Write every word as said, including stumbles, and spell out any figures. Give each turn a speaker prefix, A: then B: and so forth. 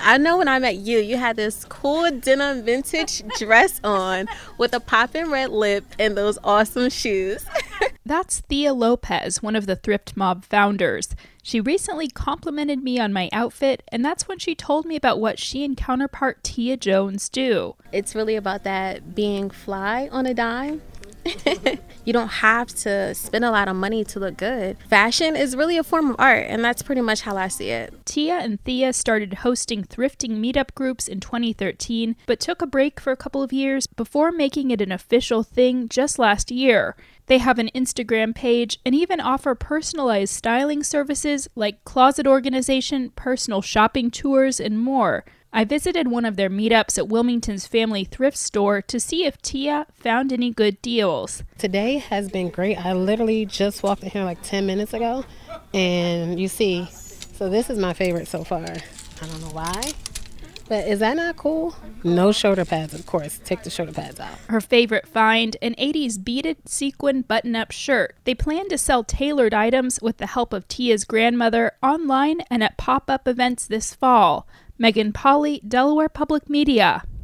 A: I know when I met you, you had this cool denim vintage dress on with a poppin' red lip and those awesome shoes.
B: That's Thea Lopez, one of the Thrift Mob founders. She recently complimented me on my outfit, and that's when she told me about what she and counterpart Tia Jones do.
A: It's really about that being fly on a dime. You don't have to spend a lot of money to look good. Fashion is really a form of art, and that's pretty much how I see it.
B: Tia and Thea started hosting thrifting meetup groups in twenty thirteen, but took a break for a couple of years before making it an official thing just last year. They have an Instagram page and even offer personalized styling services like closet organization, personal shopping tours, and more. I visited one of their meetups at Wilmington's Family Thrift Store to see if Tia found any good deals.
C: Today has been great. I literally just walked in here like ten minutes ago, and you see, so this is my favorite so far. I don't know why, but is that not cool? No shoulder pads, of course. Take the shoulder pads out.
B: Her favorite find, an eighties beaded sequin button-up shirt. They plan to sell tailored items with the help of Tia's grandmother online and at pop-up events this fall. Megan Polly, Delaware Public Media.